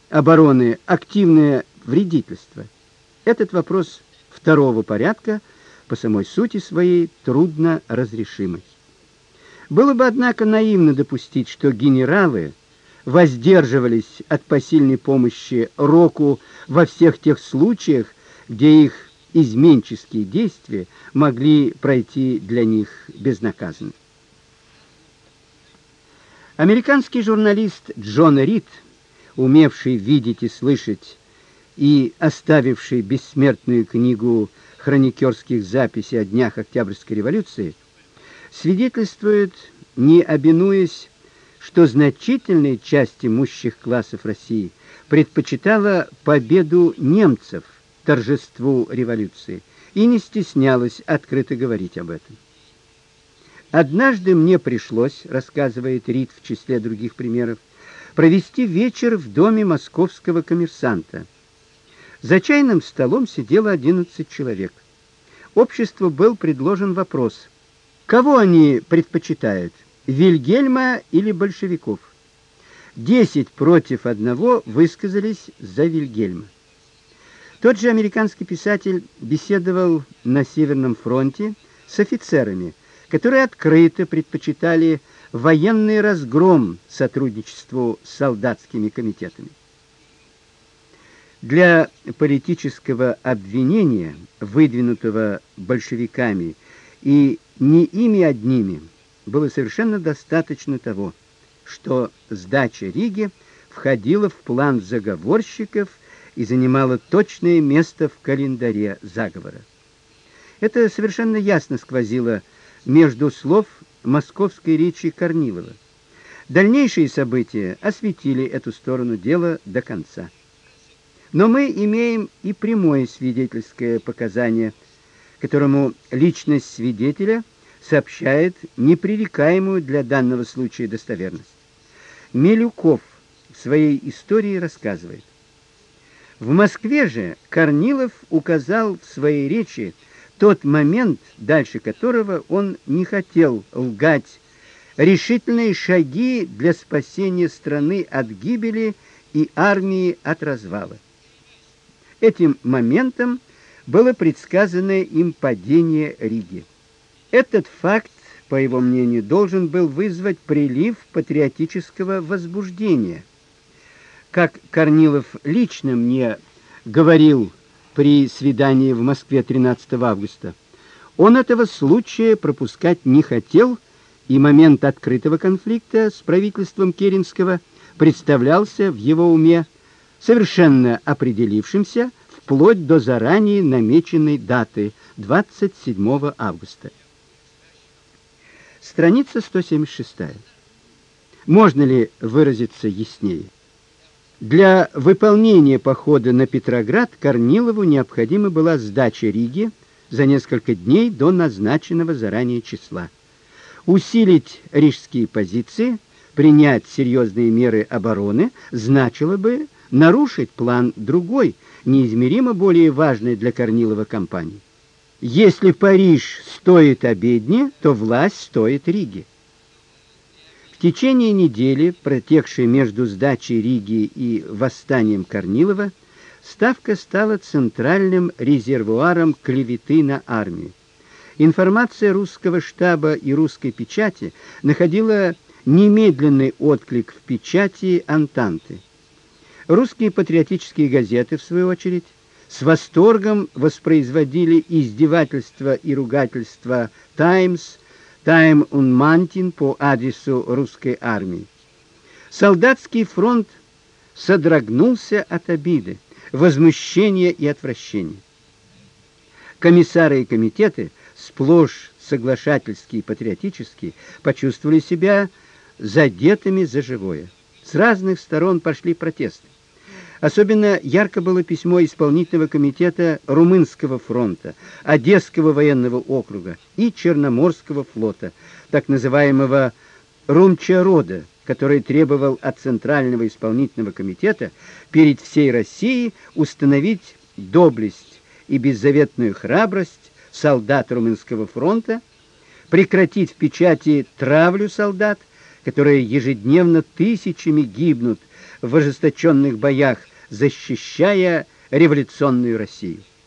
обороны активное вредительство. Этот вопрос второго порядка, по самой сути своей, трудно разрешимый. Было бы, однако, наивно допустить, что генералы воздерживались от посильной помощи Року во всех тех случаях, где их изменческие действия могли пройти для них безнаказанно. Американский журналист Джон Рид, умевший видеть и слышать и оставивший бессмертную книгу хроникерских записей о днях Октябрьской революции, свидетельствует, не обинуясь, что значительная часть имущих классов России предпочитала победу немцев торжеству революции и не стеснялась открыто говорить об этом. Однажды мне пришлось, рассказывает Рид в числе других примеров, провести вечер в доме московского коммерсанта. За чайным столом сидело 11 человек. Обществу был предложен вопрос: кого они предпочитают, Вильгельма или большевиков? 10 против 1 высказались за Вильгельма. Тот же американский писатель беседовал на Северном фронте с офицерами, которые открыто предпочитали военный разгром сотрудничеству с солдатскими комитетами. Для политического обвинения, выдвинутого большевиками и не ими одними, было совершенно достаточно того, что сдача Риги входила в план заговорщиков и занимала точное место в календаре заговора. Это совершенно ясно сквозило между слов московской речи Корнилова. Дальнейшие события осветили эту сторону дела до конца. Но мы имеем и прямое свидетельское показание, которому личность свидетеля сообщает непререкаемую для данного случая достоверность. Милюков в своей истории рассказывает: в Москве же Корнилов указал в своей речи тот момент, дальше которого он не хотел лгать, решительные шаги для спасения страны от гибели и армии от развала. Этим моментом было предсказано им падение Риги. Этот факт, по его мнению, должен был вызвать прилив патриотического возбуждения. Как Корнилов лично мне говорил при свидании в Москве 13 августа, он этого случая пропускать не хотел, и момент открытого конфликта с правительством Керенского представлялся в его уме совершенно определившимся вплоть до заранее намеченной даты 27 августа. Страница 176. Можно ли выразиться яснее? Для выполнения похода на Петроград Корнилову необходима была сдача Риги за несколько дней до назначенного заранее числа. Усилить рижские позиции, принять серьезные меры обороны значило бы нарушить план другой, неизмеримо более важной для Корнилова кампании. Если Париж стоит обедни, то власть стоит Риги. В течение недели, протекшей между сдачей Риги и восстанием Корнилова, Ставка стала центральным резервуаром клеветы на армию. Информация русского штаба и русской печати находила немедленный отклик в печати Антанты. Русские патриотические газеты, в свою очередь, с восторгом воспроизводили издевательства и ругательства «Таймс», «Тайм und Мантин» по адресу русской армии. Солдатский фронт содрогнулся от обиды, возмущения и отвращения. Комиссары и комитеты, сплошь соглашательские и патриотические, почувствовали себя задетыми за живое. С разных сторон пошли протесты. Особенно ярко было письмо исполнительного комитета Румынского фронта, Одесского военного округа и Черноморского флота, так называемого Румчарода, который требовал от Центрального исполнительного комитета перед всей Россией установить доблесть и беззаветную храбрость солдат Румынского фронта, прекратить в печати травлю солдат, которые ежедневно тысячами гибнут в ожесточенных боях, защищая революционную Россию.